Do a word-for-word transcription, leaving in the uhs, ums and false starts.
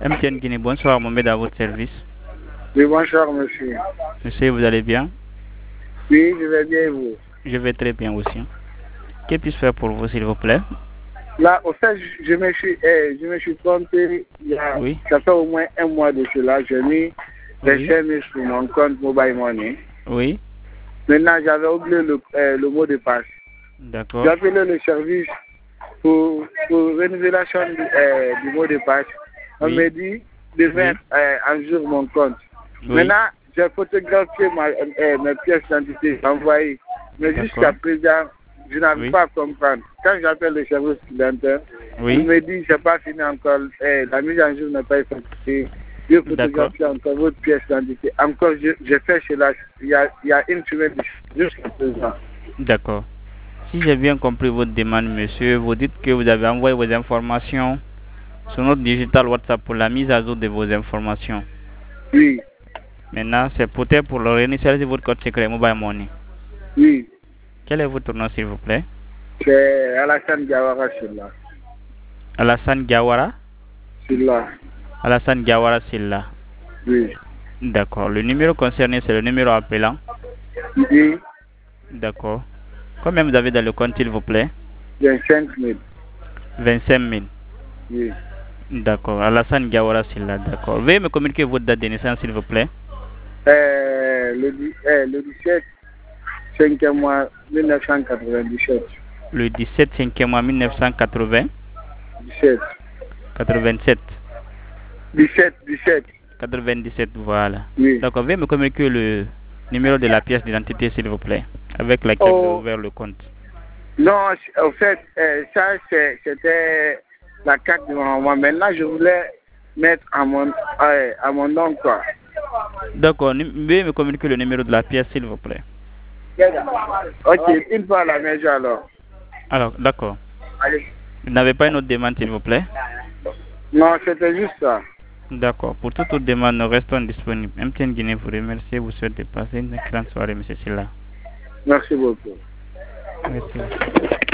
M T N Guinée, bonsoir, Mohamed à votre service. Oui, bonsoir, monsieur. Monsieur, vous allez bien? Oui, je vais bien et vous? Je vais très bien aussi. Que puis-je faire pour vous, s'il vous plaît? Là, au fait, je me suis, eh, je me suis trompé. Il y a, Oui. Ça fait au moins un mois de cela. J'ai mis les Oui. cinq mille sur mon compte Mobile Money. Oui. Maintenant, j'avais oublié le, eh, le mot de passe. D'accord. J'ai appelé le service pour, pour rénovation du, eh, du mot de passe. On Oui. me dit de Oui. mettre eh, en jour mon compte. Oui. Maintenant, j'ai photographié ma, eh, mes pièces d'identité envoyées. Mais jusqu'à D'accord. présent, je n'arrive Oui. pas à comprendre. Quand j'appelle le service clientèle, Oui. il me dit c'est pas fini encore, eh, la mise en jour n'est pas effectuée. Je D'accord. photographie encore votre pièce d'identité. Encore, je, je fais cela il y a, il y a une semaine jusqu'à présent. D'accord. Si j'ai bien compris votre demande, monsieur, vous dites que vous avez envoyé vos informations sur notre digital WhatsApp pour la mise à jour de vos informations. Oui, Maintenant, c'est peut-être pour le réinitialiser votre code secret Mobile Money. oui. Quel est votre nom, s'il vous plaît? C'est Alassane Gawara Silla. Alassane Gawara? Silla. Alassane Gawara Silla. Oui. D'accord. Le numéro concerné, c'est le numéro appelant. Oui. D'accord. Combien vous avez dans le compte, s'il vous plaît? vingt-cinq mille. vingt-cinq mille. Oui. D'accord. Alassane Gawara Silla, d'accord. Veuillez me communiquer votre date de naissance, s'il vous plaît. Euh, le, euh, le dix-sept, cinquième mois, mille neuf cent quatre-vingt-dix-sept. Le dix-sept, cinquième mois, mille neuf cent quatre-vingt. dix-sept. quatre-vingt-sept. dix-sept, dix-sept. quatre-vingt-dix-sept, voilà. Oui. D'accord. Veuillez me communiquer le numéro de la pièce d'identité, s'il vous plaît, avec laquelle vous avez Oh. ouvert le compte. Non, en fait, euh, ça, c'était la carte de ma maman. Maintenant, je voulais mettre à mon, euh, à mon nom, quoi. D'accord. Veuillez me communiquer le numéro de la pièce, s'il vous plaît. Ok, une fois à la maison, alors. Alors, d'accord. Allez. Vous n'avez pas une autre demande, s'il vous plaît? Non, c'était juste ça. D'accord. Pour toute autre demande, nous restons disponibles. M T N Guinée vous remercie. Vous souhaite de passer une excellente soirée, monsieur Silla. Merci beaucoup. Merci.